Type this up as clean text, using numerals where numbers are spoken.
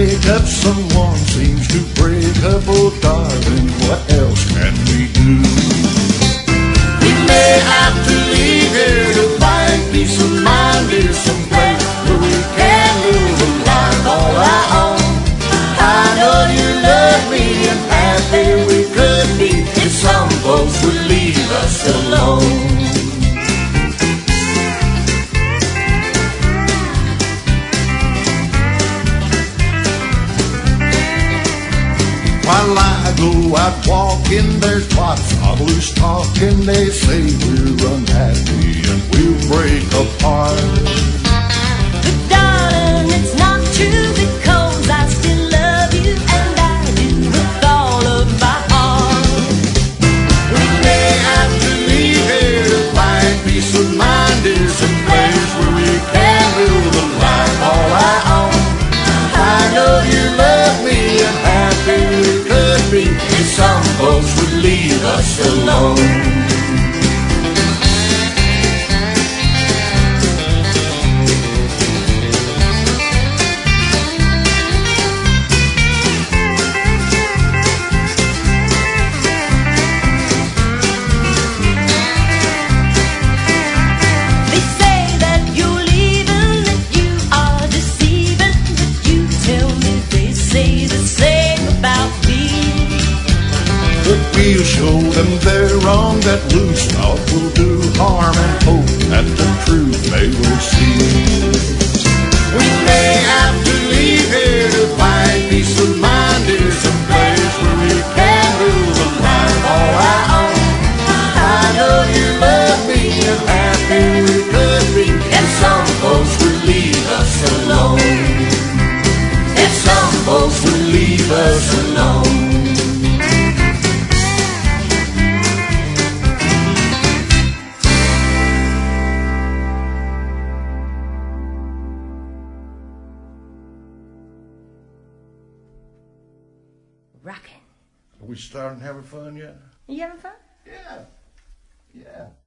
make up, someone seems to break up. Oh darling, what else can we do? We may have to leave here to find peace of mind. There's some place where we can live a life all our own. I know you love me and happy we could be if some folks would leave us alone. While I go out walking, there's lots of loose talking. They say we're unhappy and we'll break apart. But darling, it's not true, because I still love you, and I do with all of my heart. We may have to leave here to find peace of mind. There's a place where we can live a life all our own. I know you love me and happy we could be if some folks would leave us alone. They say that you're leaving, that you are deceiving, but you tell me they say the same about me. But we'll show them they're wrong, that loose talk will do harm, and hope that the truth they will see. We may have to leave here to find peace of mind. There's a place where we can live a life all our own. I know you love me and happy we could be if some folks would leave us alone. If some folks would leave us alone. Rockin'. Are we starting having fun yet? You having fun? Yeah. Yeah.